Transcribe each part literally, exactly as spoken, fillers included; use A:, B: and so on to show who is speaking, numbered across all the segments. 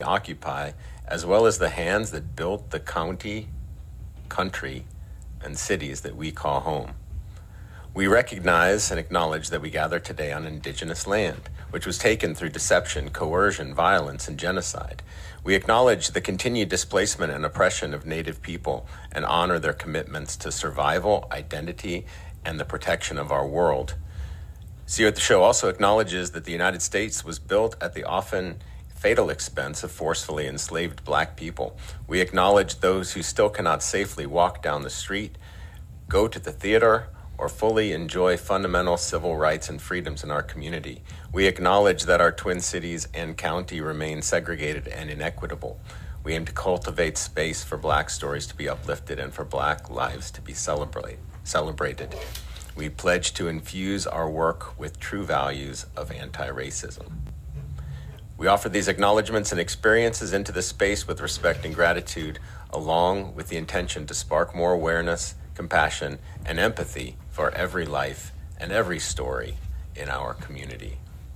A: occupy, as well as the hands that built the county, country, and cities that we call home. We recognize and acknowledge that we gather today on indigenous land, which was taken through deception, coercion, violence, and genocide. We acknowledge the continued displacement and oppression of Native people and honor their commitments to survival, identity, and the protection of our world. See You at the Show also acknowledges that the United States was built at the often fatal expense of forcefully enslaved Black people. We acknowledge those who still cannot safely walk down the street, go to the theater, or fully enjoy fundamental civil rights and freedoms in our community. We acknowledge that our Twin Cities and county remain segregated and inequitable. We aim to cultivate space for Black stories to be uplifted and for Black lives to be celebrate, celebrated. We pledge to infuse our work with true values of anti-racism. We offer these acknowledgments and experiences into the space with respect and gratitude, along with the intention to spark more awareness, compassion, and empathy for every life and every story in our community.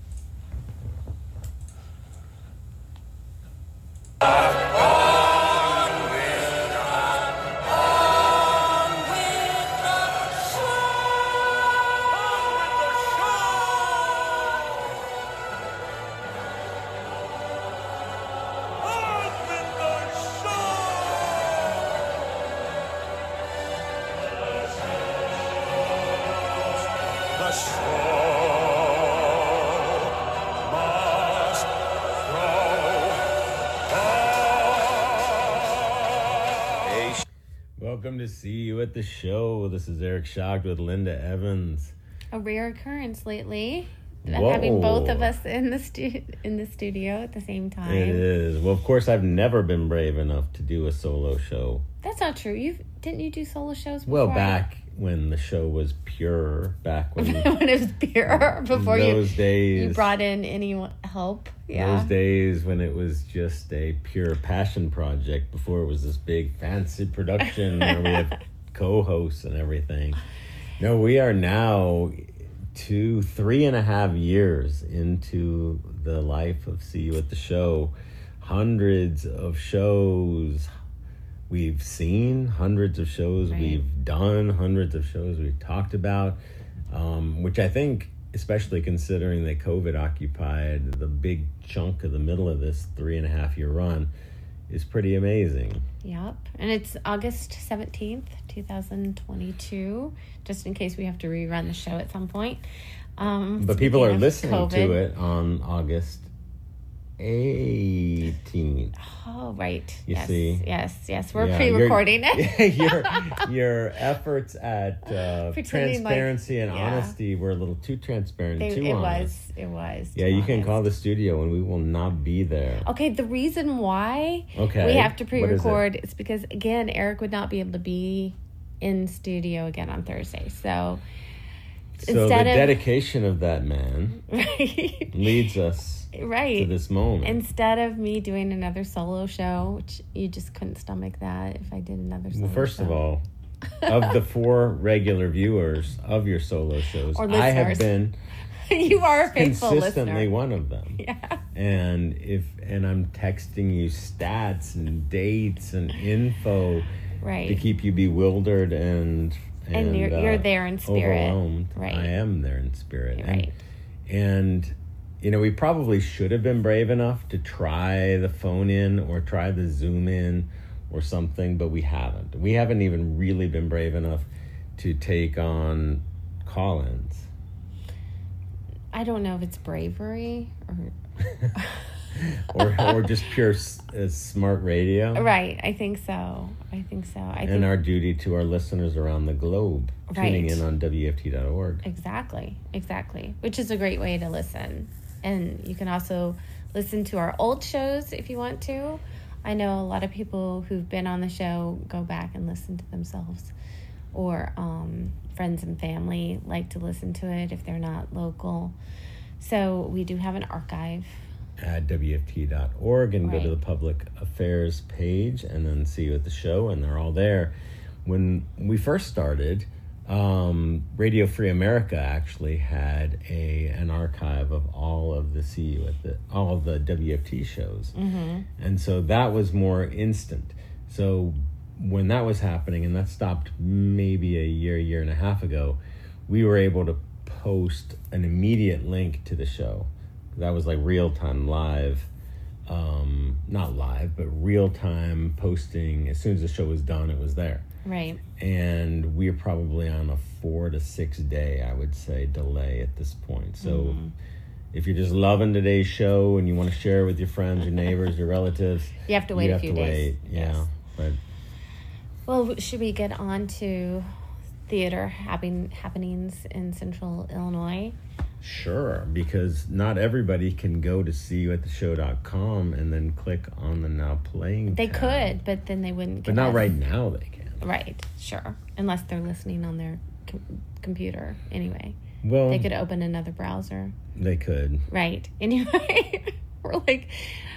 A: Welcome to See You at the Show. This is Eric Schacht with Linda Evans.
B: A rare occurrence lately,
A: Whoa.
B: having both of us in the stu- in the studio at the same time.
A: It is. Well, of course, I've never been brave enough to do a solo show.
B: That's not true. You didn't you do solo shows before?
A: Well, back when the show was pure, back when
B: when it was pure, before
A: those
B: you
A: days,
B: you brought in any help. Yeah.
A: Those days when it was just a pure passion project, before it was this big fancy production where we had co-hosts and everything. No, we are now two, three and a half years into the life of See You at the Show. Hundreds of shows we've seen, hundreds of shows right. we've done, hundreds of shows we've talked about, um, which I think, especially considering that COVID occupied the big chunk of the middle of this three and a half year run, is pretty amazing.
B: Yep. And it's August seventeenth, twenty twenty-two, just in case we have to rerun the show at some point. Um,
A: but people are listening
B: COVID.
A: to it on August eighteenth.
B: Oh, right.
A: You
B: yes,
A: see?
B: Yes, yes. We're
A: yeah,
B: pre-recording it.
A: your, your efforts at uh, transparency like, and
B: yeah.
A: honesty were a little too transparent,
B: they,
A: too
B: it
A: honest.
B: was. It was.
A: Yeah, you
B: honest.
A: can call the studio and we will not be there.
B: Okay, the reason why
A: okay.
B: we have to pre-record
A: is,
B: is because, again, Eric would not be able to be in studio again on Thursday. So,
A: so
B: instead
A: the
B: of,
A: dedication of that man
B: right.
A: leads us
B: right.
A: to this moment.
B: Instead of me doing another solo show, which you just couldn't stomach that if I did another solo
A: well, first
B: show.
A: of all, of the four regular viewers of your solo shows,
B: or
A: I have been
B: you are a faithful
A: consistently
B: listener.
A: one of them.
B: Yeah.
A: And if and I'm texting you stats and dates and info
B: right.
A: to keep you bewildered and and,
B: and you're,
A: uh,
B: you're there in spirit.
A: Overwhelmed.
B: Right.
A: I am there in spirit.
B: Right.
A: And, and you know, we probably should have been brave enough to try the phone in or try the Zoom in or something, but we haven't. We haven't even really been brave enough to take on call-ins.
B: I don't know if it's bravery or
A: or or just pure uh, smart radio.
B: Right, I think so. I think so. I
A: and
B: think...
A: our duty to our listeners around the globe,
B: right.
A: tuning in on W F T dot org.
B: Exactly, exactly. Which is a great way to listen. And you can also listen to our old shows if you want to. I know a lot of people who've been on the show go back and listen to themselves. Or um, friends and family like to listen to it if they're not local. So we do have an archive.
A: At W F T dot org and
B: right.
A: go to the public affairs page and then See You at the Show, and they're all there. When we first started,
C: Um, Radio Free America actually had a an archive of all of the See You at the all of the W F T shows,
B: Mm-hmm.
C: and so that was more instant. So when that was happening, and that stopped maybe a year, year and a half ago, we were able to post an immediate link to the show. That was like real time live, um, not live, but real time posting. As soon as the show was done, it was there.
B: Right.
C: And we're probably on a four to six day, I would say, delay at this point. So
B: Mm-hmm.
C: if you're just loving today's show and you want to share it with your friends, your neighbors, your relatives,
B: You have to wait
C: you
B: a
C: have
B: few
C: to
B: days.
C: wait. Yeah,
B: Yes.
C: but
B: Well, should we get on to theater happen- happenings in Central Illinois?
C: sure, because not everybody can go to see you at the show dot com and then click on the now playing
B: They
C: tab.
B: could, but then they wouldn't.
C: But
B: give
C: not
B: us-
C: right now they can.
B: Right, sure. Unless they're listening on their com- computer. Anyway,
C: Well,
B: they could open another browser.
C: they could.
B: Right. Anyway, we're like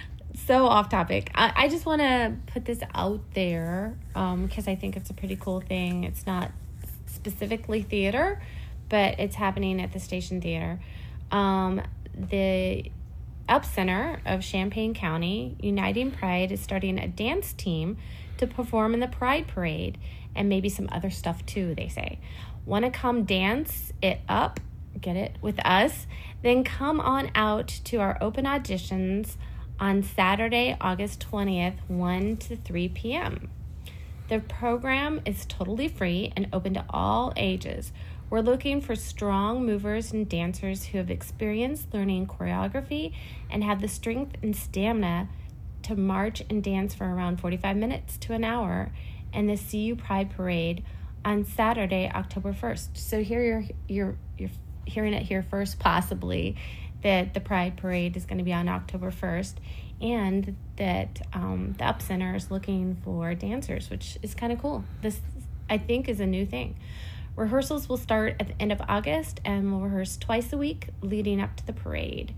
B: so off topic. I, I just want to put this out there because I think it's a pretty cool thing. It's not specifically theater, but it's happening at the Station Theater. Um, the Up Center of Champaign County, Uniting Pride, is starting a dance team to perform in the Pride Parade and maybe some other stuff too, they say. Want to come dance it up, get it, with us? Then come on out to our open auditions on Saturday, August twentieth, one to three p.m. The program is totally free and open to all ages. We're looking for strong movers and dancers who have experienced learning choreography and have the strength and stamina to march and dance for around forty-five minutes to an hour in the C U Pride Parade on Saturday, October first. So here you're you're you're hearing it here first, possibly, that the Pride Parade is going to be on October first, and that um, the Up Center is looking for dancers, which is kind of cool. This, I think, is a new thing. Rehearsals will start at the end of August, and we'll rehearse twice a week leading up to the parade.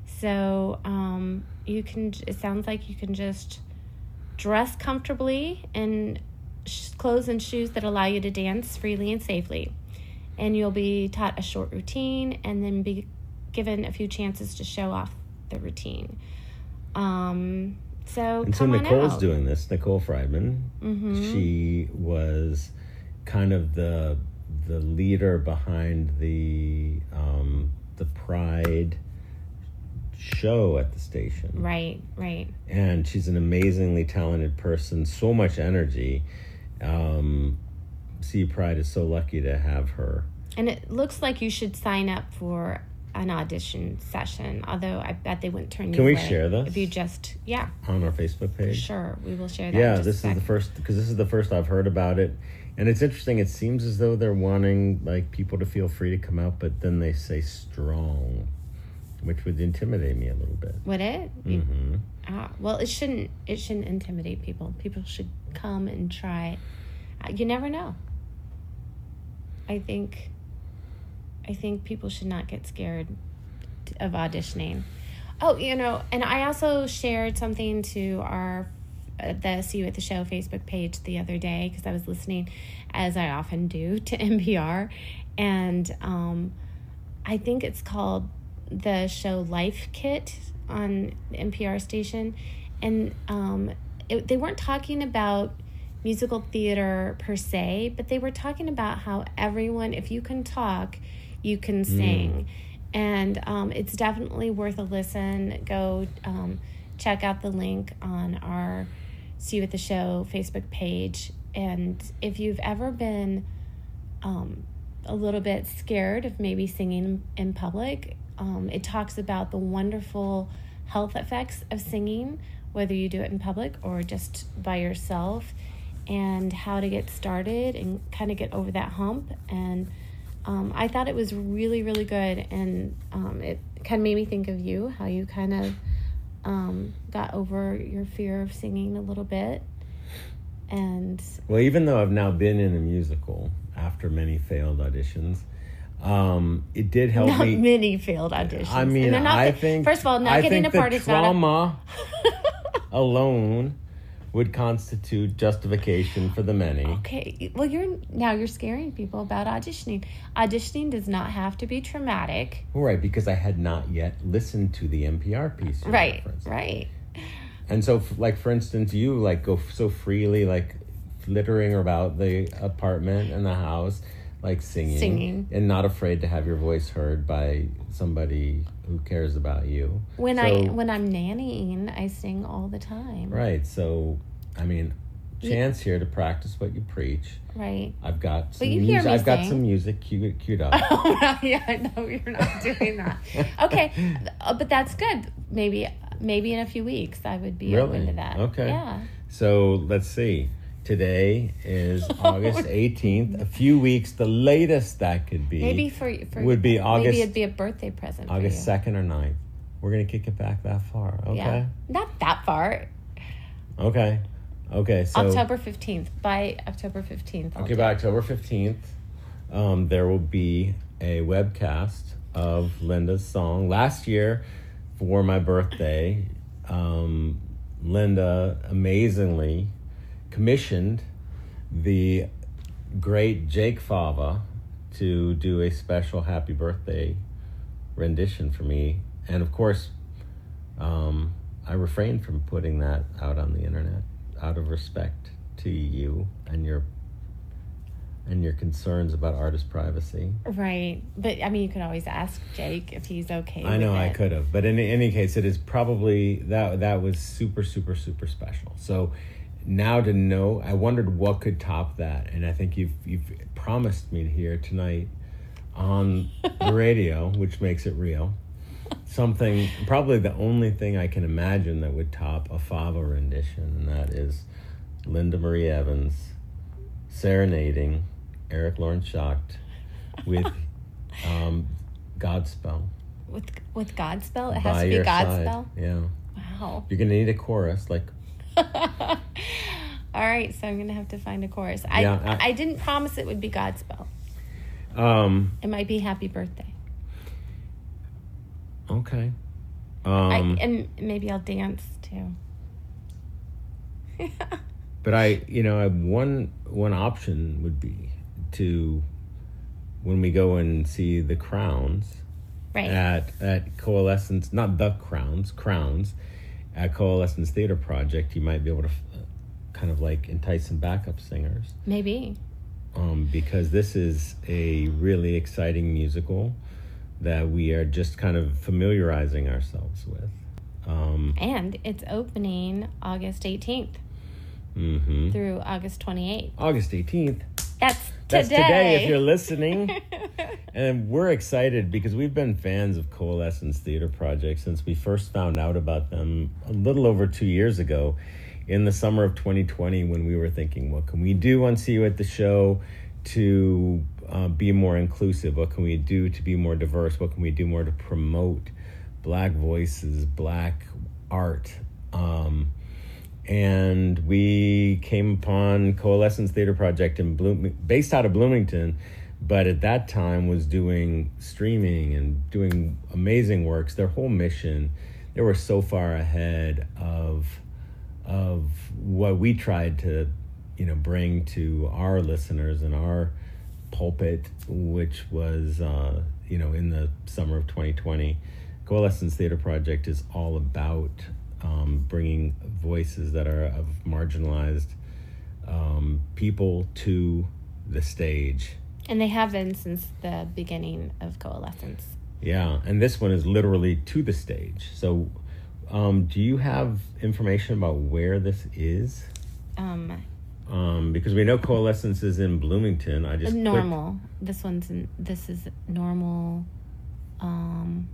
B: So um, you can. It sounds like you can just dress comfortably in sh- clothes and shoes that allow you to dance freely and safely. And you'll be taught a short routine and then be given a few chances to show off the routine. Um, so
C: And so
B: come on
C: Nicole's
B: out.
C: doing this, Nicole Friedman.
B: Mhm.
C: She was kind of the the leader behind the um, the Pride show at the station.
B: Right, right.
C: And she's an amazingly talented person, so much energy. Um, C U Pride is so lucky to have her.
B: And it looks like you should sign up for an audition session, although I bet they wouldn't turn you
C: Can we
B: away
C: share this?
B: if you just, yeah,
C: On our Facebook page.
B: sure, we will share that.
C: Yeah,
B: in just
C: this
B: a
C: is the
B: second.
C: first, because this is the first I've heard about it. And it's interesting, it seems as though they're wanting like people to feel free to come out, but then they say strong, which would intimidate me a little bit.
B: Would it? You-
C: hmm
B: ah, well, it shouldn't. It shouldn't intimidate people. People should come and try. Uh, You never know. I think. I think people should not get scared t- of auditioning. Oh, you know, and I also shared something to our uh, the See You at the Show Facebook page the other day because I was listening, as I often do, to N P R, and um, I think it's called the show Life Kit on the N P R station, and um, it, they weren't talking about musical theater per se, but they were talking about how everyone, if you can talk, you can sing. And um, it's definitely worth a listen. Go um, check out the link on our See You at the Show Facebook page. And if you've ever been um, a little bit scared of maybe singing in public, um, it talks about the wonderful health effects of singing, whether you do it in public or just by yourself, and how to get started and kind of get over that hump. And um, I thought it was really, really good. And um, it kind of made me think of you, how you kind of um, got over your fear of singing a little bit. And
C: Well, even though I've now been in a musical after many failed auditions, um, it did help
B: not
C: me.
B: many failed auditions.
C: I mean,
B: And they're not
C: I
B: the-
C: think.
B: First of all, not
C: I
B: getting
C: think
B: a part
C: the
B: is not a-
C: trauma alone would constitute justification for the many.
B: Okay, well, you're now you're scaring people about auditioning. Auditioning does not have to be traumatic.
C: Right, because I had not yet listened to the N P R piece.
B: Right,
C: reference.
B: right.
C: And so, like, for instance, you, like, go so freely, like, flittering about the apartment and the house, like, singing.
B: Singing.
C: And not afraid to have your voice heard by somebody who cares about you.
B: When
C: so,
B: I when I'm nannying, I sing all the time.
C: Right, so, I mean, chance here to practice what you preach.
B: Right.
C: I've got some
B: But you hear
C: music.
B: me
C: I've got
B: sing.
C: some music queued, queued up.
B: Oh, yeah, I know you're not doing that. Okay, uh, but that's good. Maybe maybe in a few weeks I would be
C: Really?
B: open to that.
C: Okay.
B: Yeah.
C: So let's see. Today is August eighteenth. A few weeks, the latest that could be.
B: Maybe for for
C: Would be August-
B: Maybe it'd be a birthday present.
C: August
B: for you.
C: second or ninth. We're going to kick it back that far. Okay.
B: Yeah. Not that far.
C: Okay. Okay. So
B: October fifteenth. By October fifteenth. I'll
C: Okay,
B: do
C: by
B: it.
C: October fifteenth, um, there will be a webcast of Linda's song. Last year, for my birthday, um, Linda amazingly commissioned the great Jake Fava to do a special happy birthday rendition for me. And of course, um, I refrained from putting that out on the internet out of respect to you and your and your concerns about artist privacy.
B: Right, but I mean, you can always ask Jake if he's okay.
C: I know
B: with
C: I
B: it.
C: could have, but in any case, it is probably that that was super super super special. So now to know, I wondered what could top that, and I think you've you've promised me here tonight on the radio, which makes it real. Something, probably the only thing I can imagine that would top a Fava rendition, and that is Linda Marie Evans serenading Eric Lawrence Schacht with um, Godspell.
B: With with Godspell, it has
C: By
B: to be
C: your side.
B: Godspell.
C: Yeah.
B: Wow.
C: You're going to need a chorus, like,
B: All right, so I'm gonna have to find a chorus. I
C: Yeah, I-
B: I, didn't promise it would be Godspell.
C: um,
B: It might be Happy Birthday.
C: okay.
B: I,
C: Um,
B: and maybe I'll dance too.
C: But I, you know, I, one one option would be to, when we go and see the Crowns
B: Right.
C: at at Coalescence, not the Crowns, Crowns, at Coalescence Theater Project, you might be able to uh, kind of like entice some backup singers,
B: Maybe.
C: um, because this is a really exciting musical that we are just kind of familiarizing ourselves with. Um,
B: And it's opening August eighteenth
C: mhm.
B: through August twenty-eighth.
C: August eighteenth.
B: That's
C: That's
B: today.
C: today if you're listening. And we're excited because we've been fans of Coalescence Theater Project since we first found out about them a little over two years ago in the summer of twenty twenty, when we were thinking, what can we do on See You at the Show to uh, be more inclusive? What can we do to be more diverse? What can we do more to promote Black voices, Black art? Um, and we came upon Coalescence Theater Project in Bloom, based out of Bloomington, but at that time was doing streaming and doing amazing works. Their whole mission, they were so far ahead of of what we tried to, you know, bring to our listeners and our pulpit, which was, uh, you know, in the summer of twenty twenty. Coalescence Theater Project is all about um, bringing voices that are of marginalized um, people to the stage.
B: And they have been since the beginning of Coalescence.
C: Yeah, and this one is literally to the stage. So, um, do you have information about where this is?
B: Um,
C: Um, because we know Coalescence is in Bloomington. I just
B: normal. This one's in, this is normal. Um,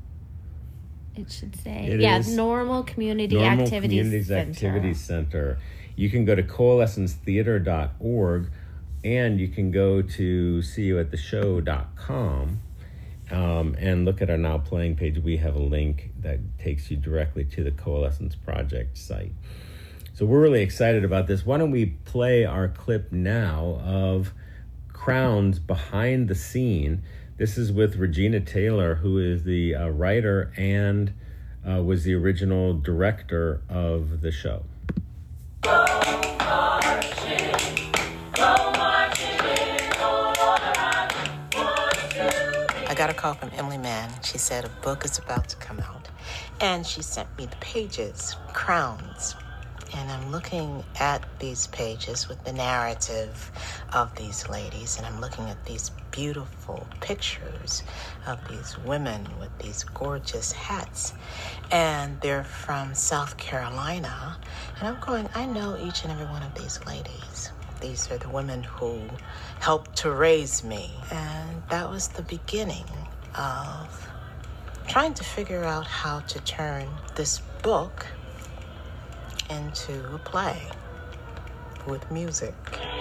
B: it should say
C: It
B: yeah,
C: is
B: normal community
C: clicked Normal
B: activities
C: Communities
B: Center.
C: Activities Center. You can go to coalescence theater dot org, and you can go to see you at the show dot com um, and look at our Now Playing page. We have a link that takes you directly to the Coalescence Project site. So we're really excited about this. Why don't we play our clip now of Crowns Behind the Scene. This is with Regina Taylor, who is the uh, writer and uh, was the original director of the show.
D: I got a call from Emily Mann. She said a book is about to come out. And she sent me the pages, Crowns. And I'm looking at these pages with the narrative of these ladies, and I'm looking at these beautiful pictures of these women with these gorgeous hats. And they're from South Carolina. And I'm going, I know each and every one of these ladies. These are the women who helped to raise me. And that was the beginning of trying to figure out how to turn this book into a play with music.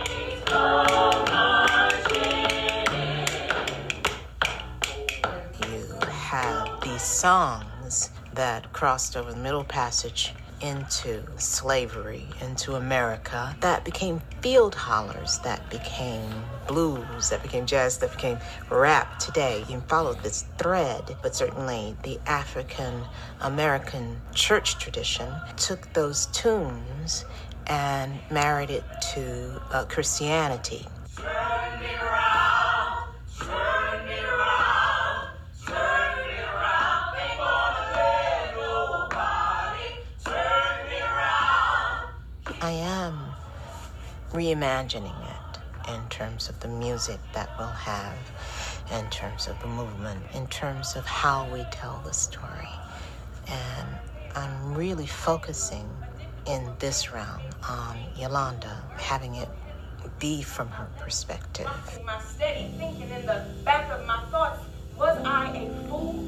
D: You have these songs that crossed over the Middle Passage into slavery, into America, that became field hollers, that became blues, that became jazz, that became rap today. You can follow this thread, but certainly the African American church tradition took those tunes and married it to uh, Christianity. Turn me around, turn me around, turn me around, ain't gonna let nobody turn me around. I am reimagining it in terms of the music that we'll have, in terms of the movement, in terms of how we tell the story. And I'm really focusing in this round on Yolanda, having it be from her perspective.
E: My steady thinking in the back of my thoughts, was I a fool?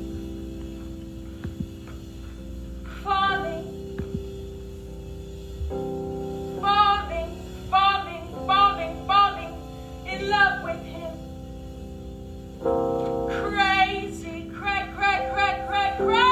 E: Falling, falling, falling, falling, falling in love with him. Crazy, crack, crack, crack, crack, crazy.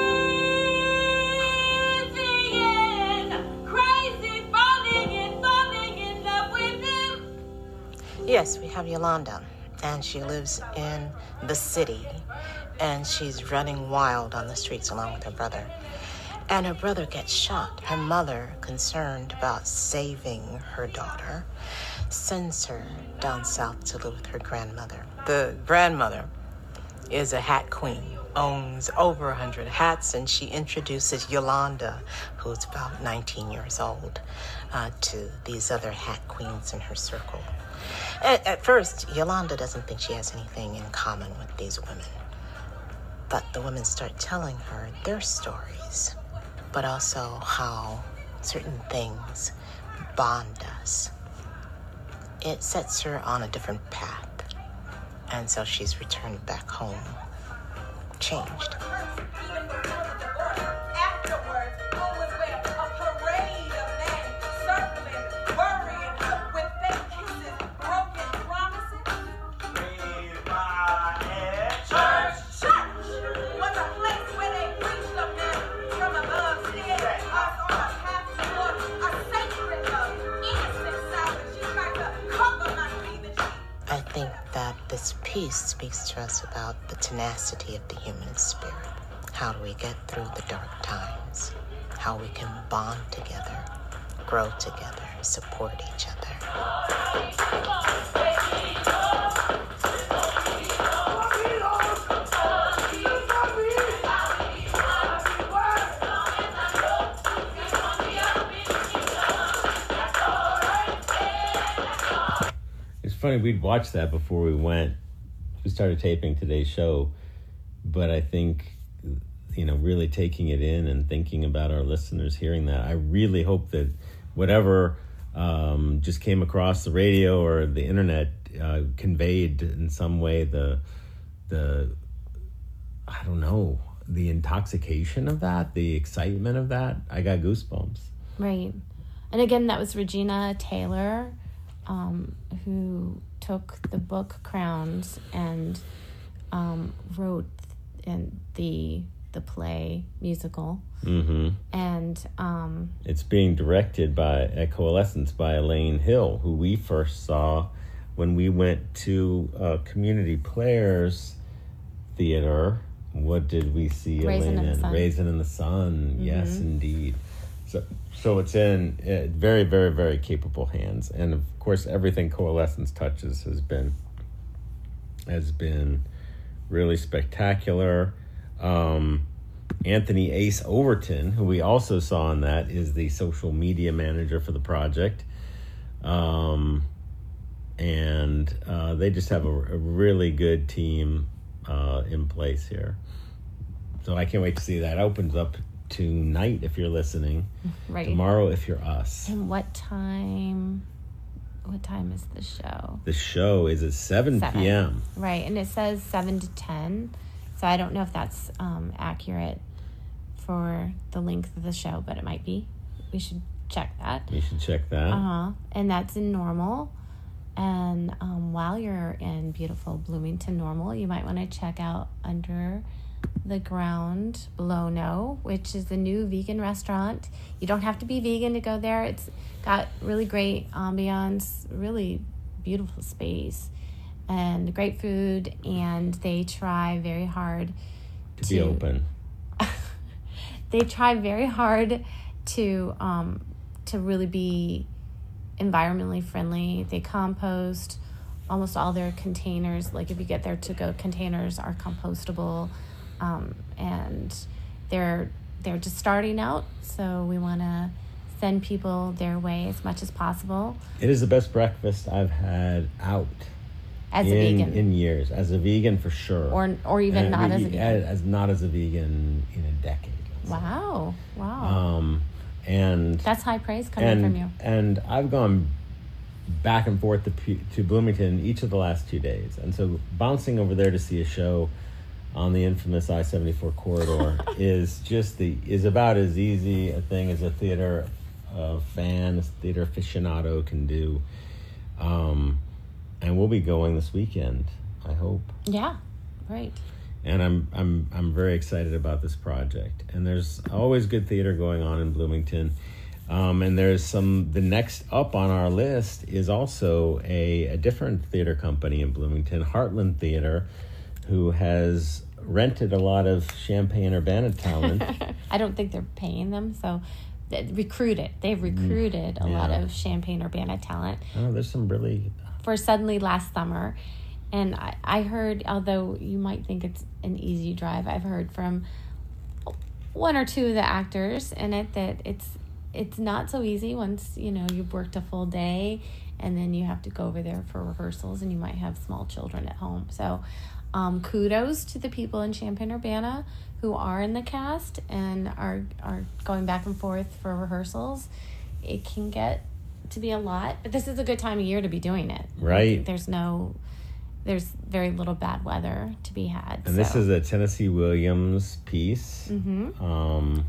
D: Yes, we have Yolanda, and she lives in the city, and she's running wild on the streets along with her brother. And her brother gets shot. Her mother, concerned about saving her daughter, sends her down south to live with her grandmother. The grandmother is a hat queen, owns over a hundred hats, and she introduces Yolanda, who's about nineteen years old, uh, to these other hat queens in her circle. At, at first, Yolanda doesn't think she has anything in common with these women. But the women start telling her their stories, but also how certain things bond us. It sets her on a different path. And so she's returned back home, changed. This piece speaks to us about the tenacity of the human spirit. How do we get through the dark times? How we can bond together, grow together, support each other.
C: Funny, we'd watched that before we went. We started taping today's show, but I think, you know, really taking it in and thinking about our listeners hearing that, I really hope that whatever um, just came across the radio or the internet uh, conveyed in some way the the I don't know the intoxication of that, the excitement of that. I got goosebumps.
B: Right, and again, that was Regina Taylor. Um, who took the book Crowns and um, wrote in the the play musical.
C: Mm-hmm.
B: And um,
C: it's being directed by at Coalescence by Elaine Hill, who we first saw when we went to uh, Community Players Theater. What did we see
B: Raisin
C: Elaine
B: in the
C: in?
B: Sun.
C: Raisin in the Sun.
B: Mm-hmm.
C: Yes, indeed. So, so it's in uh, very, very, very capable hands, and of course, everything Coalescence touches has been has been really spectacular. Um, Anthony Ace Overton, who we also saw in that, is the social media manager for the project, um, and uh, they just have a, a really good team uh, in place here. So I can't wait to see that. It opens up tonight if you're listening.
B: Right.
C: Tomorrow if you're us.
B: And what time? What time is the show?
C: The show is at seven
B: Seven.
C: p.m.
B: Right, and it says seven to ten. So I don't know if that's um, accurate for the length of the show, but it might be. We should check that.
C: You should check that.
B: Uh-huh. And that's in Normal. And um, while you're in beautiful Bloomington Normal, you might want to check out Under the Ground Below No, which is a new vegan restaurant. You don't have to be vegan to go there. It's got really great ambiance, really beautiful space, and great food. And they try very hard
C: to, to be open.
B: They try very hard to um, to really be environmentally friendly. They compost. Almost all their containers, like if you get their to-go containers, are compostable. Um, and they're they're just starting out, so we want to send people their way as much as possible.
C: It is the best breakfast I've had out
B: as
C: in,
B: a vegan
C: in years. As a vegan, for sure,
B: or or even
C: and
B: not
C: we,
B: as a vegan.
C: As not as a vegan in a decade.
B: Wow, wow.
C: Um, and
B: that's high praise coming
C: and,
B: from you.
C: And I've gone back and forth to, to Bloomington each of the last two days, and so bouncing over there to see a show on the infamous I seventy-four corridor is just the is about as easy a thing as a theater uh, fan, a theater aficionado can do. Um, and we'll be going this weekend, I hope.
B: Yeah, right.
C: And I'm I'm I'm very excited about this project. And there's always good theater going on in Bloomington. Um, and there's some, the next up on our list is also a, a different theater company in Bloomington, Heartland Theater, who has rented a lot of Champaign-Urbana talent.
B: I don't think they're paying them, so they recruited. They've recruited a
C: yeah.
B: lot of Champaign-Urbana talent.
C: Oh, there's some really...
B: For Suddenly last summer. And I, I heard, although you might think it's an easy drive, I've heard from one or two of the actors in it that it's it's not so easy once, you know, you've worked a full day and then you have to go over there for rehearsals and you might have small children at home. So um, kudos to the people in Champaign-Urbana who are in the cast and are, are going back and forth for rehearsals. It can get to be a lot, but this is a good time of year to be doing it.
C: Right.
B: There's no... There's very little bad weather to be had.
C: And
B: so.
C: this is a Tennessee Williams piece.
B: Mm-hmm.
C: Um,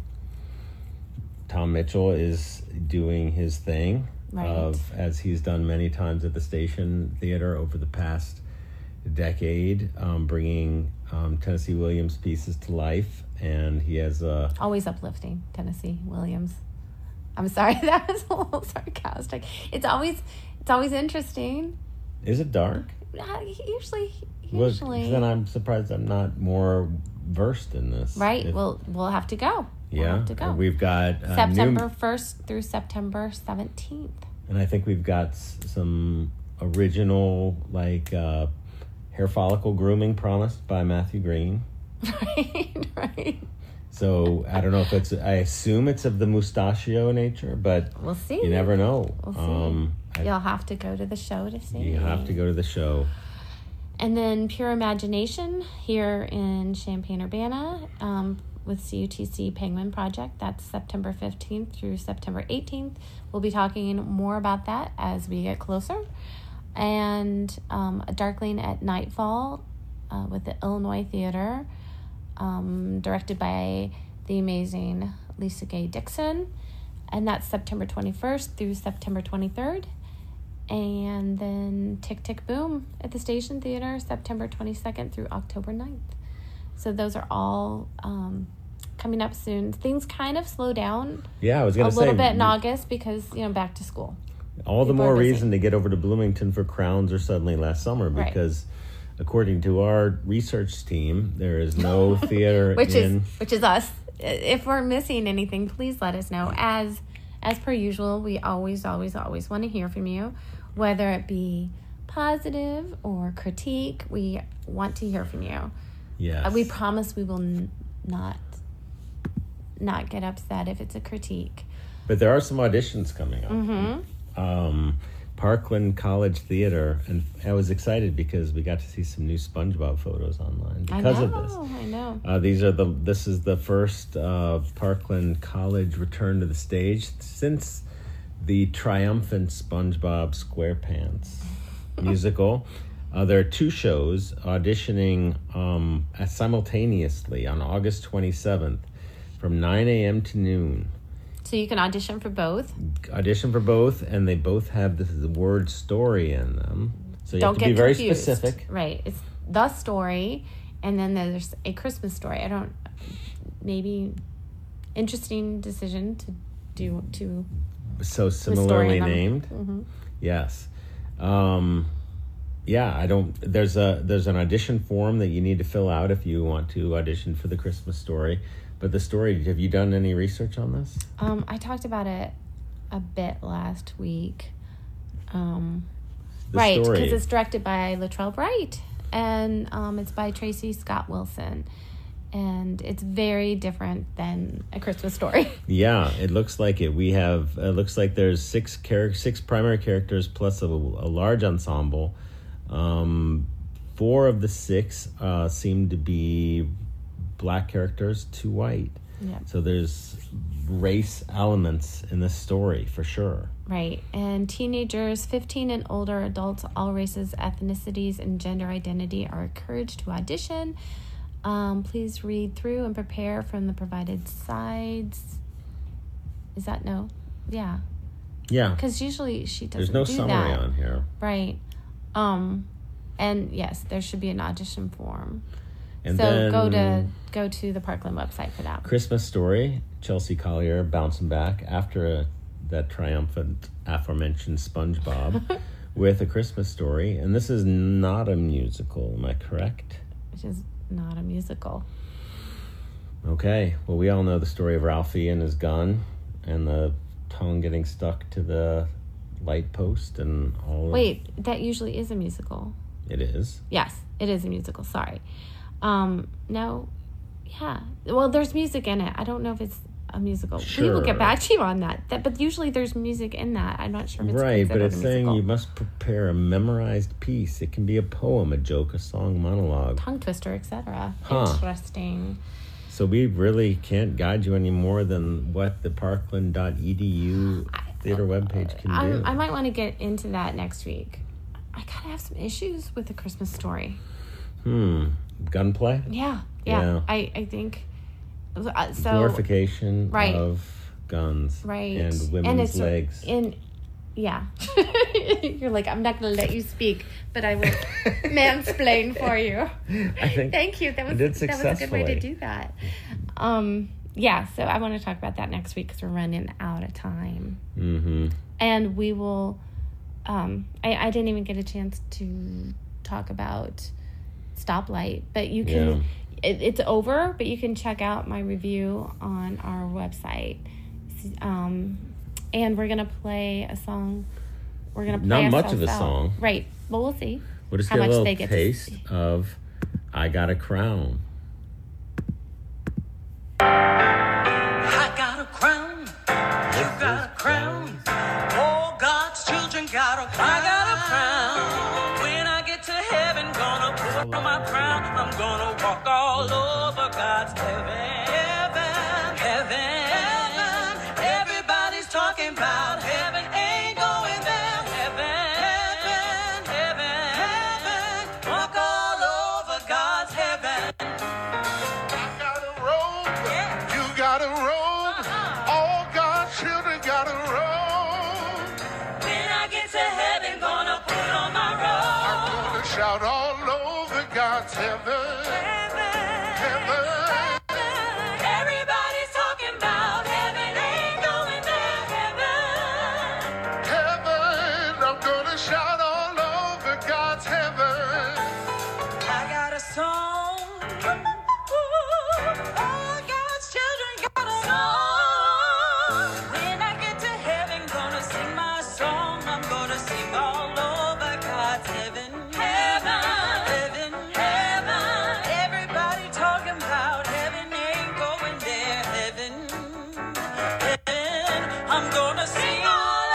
C: Tom Mitchell is doing his thing,
B: right.
C: of as he's done many times at the Station Theater over the past decade, um, bringing um, Tennessee Williams pieces to life. And he has a...
B: Always uplifting, Tennessee Williams. I'm sorry, that was a little sarcastic. It's always, it's always interesting.
C: Is it dark?
B: Uh, usually,
C: Well,
B: usually.
C: then I'm surprised I'm not more versed in this.
B: Right.
C: If-
B: We'll we'll have to go. We'll
C: yeah.
B: have to go.
C: And we've got uh,
B: September
C: new,
B: first through September seventeenth.
C: and I think we've got s- some original like uh, hair follicle grooming promised by Matthew Green.
B: Right. Right.
C: So I don't know if it's. I assume it's of the mustachio nature, but
B: We'll see.
C: you never know.
B: We'll see.
C: Um, I-
B: You'll have to go to the show to see.
C: you have to go to the show.
B: And then Pure Imagination here in Champaign-Urbana um, with C U T C Penguin Project. That's September fifteenth through September eighteenth. We'll be talking more about that as we get closer. And um, Darkling at Nightfall uh, with the Illinois Theater, um, directed by the amazing Lisa Gay Dixon. And that's September twenty-first through September twenty-third. And then Tick Tick Boom at the Station Theater, September twenty-second through October ninth. So those are all um, coming up soon. Things kind of slow down
C: Yeah, I was
B: a
C: going to say
B: little bit in August because, you know, back to school.
C: all the
B: people
C: more
B: are busy.
C: reason to get over to Bloomington for Crowns or Suddenly Last Summer
B: Right.
C: because, according to our research team, there is no theater
B: Which
C: in
B: is which is us if we're missing anything, please let us know. As as per usual, we always, always, always want to hear from you, whether it be positive or critique. We want to hear from you.
C: Yes.
B: Uh, we promise we will n- not not get upset if it's a critique.
C: But there are some auditions coming up.
B: Mm-hmm.
C: Um, Parkland College Theater, and I was excited because we got to see some new SpongeBob photos online because
B: I know,
C: of this.
B: I know.
C: Uh, these are the. This is the first uh, Parkland College return to the stage since the triumphant SpongeBob SquarePants musical. Uh, there are two shows auditioning um, simultaneously on August twenty-seventh from nine a.m. to noon.
B: So you can audition for both.
C: Audition for both, and they both have this the word story in them. So you
B: Don't
C: have to
B: get
C: be very
B: confused.
C: specific.
B: Right. It's the story, and then there's a Christmas story. I don't, maybe interesting decision to do to
C: So
B: story
C: similarly
B: in them.
C: named.
B: Mm-hmm.
C: Yes. Um, yeah, I don't. There's a there's an audition form that you need to fill out if you want to audition for the Christmas story. But the story, have you done any research on this?
B: Um, I talked about it a bit last week. Um,
C: The
B: right,
C: story.
B: because it's directed by Latrell Bright, and um, it's by Tracy Scott Wilson, and it's very different than A Christmas Story.
C: Yeah, it looks like it. We have. It looks like there's six char- six primary characters plus a, a large ensemble. Um, four of the six uh, seem to be black characters, two white.
B: Yeah.
C: So there's race elements in this story for sure.
B: Right, and teenagers, fifteen and older adults, all races, ethnicities, and gender identity are encouraged to audition. Um, please read through and prepare from the provided sides. Is that no? Yeah,
C: Yeah.
B: because usually she doesn't
C: There's no
B: do
C: summary
B: that.
C: on here.
B: Right. Um, and yes, there should be an audition form.
C: And
B: so
C: then
B: go to go to the Parkland website for that.
C: Christmas Story, Chelsea Collier bouncing back after a, that triumphant aforementioned SpongeBob with A Christmas Story. And this is not a musical, am I correct?
B: Which is not a musical.
C: Okay. Well, we all know the story of Ralphie and his gun and the tongue getting stuck to the light post and all.
B: Wait, that usually is a musical.
C: It is.
B: Yes, it is a musical. Sorry. Um, no, yeah. Well, there's music in it. I don't know if it's a musical. We will
C: Sure.
B: get back to you on that. That, but usually there's music in that. I'm not sure if it's
C: Right, but
B: considered
C: it's
B: a
C: saying
B: musical.
C: you must prepare a memorized piece. It can be a poem, a joke, a song, monologue.
B: Tongue twister, et cetera.
C: Huh.
B: Interesting.
C: So we really can't guide you any more than what the parkland dot e d u theater webpage can
B: I,
C: do.
B: I might want to get into that next week. I kind of have some issues with The Christmas Story.
C: Hmm. Gunplay?
B: Yeah, yeah.
C: Yeah.
B: I, I think uh, so.
C: Glorification
B: right.
C: of guns
B: Right.
C: and women's
B: it's
C: legs.
B: In yeah. You're like, I'm not gonna let you speak, but I will mansplain for you.
C: I think
B: Thank you. That was
C: did
B: that was a good way to
C: successfully.
B: do that. Um yeah, so I want to talk about that next week because we're running out of time.
C: Mm-hmm.
B: And we will um I, I didn't even get a chance to talk about Stoplight, but you can
C: Yeah.
B: it, it's over, but you can check out my review on our website. Um, and we're gonna play a song. We're gonna play
C: Not much
B: ourselves
C: of a
B: out.
C: song.
B: Right? But we'll see.
C: We'll just
B: how
C: get a
B: much
C: little
B: they get to
C: taste
B: see.
C: of I Got a Crown.
F: I got a crown, you got a crown. All God's children got a crown. I got a crown. When I get to heaven, gonna put on my crown. I'm gonna walk all over God's heaven. Heaven, heaven. Everybody's talking about heaven. Ain't going there. Heaven, heaven, heaven, heaven. Walk all over God's heaven.
G: I got a robe, you got a robe, all God's children got a robe.
F: When I get to heaven, gonna put on my robe.
G: I'm gonna shout all over God's heaven.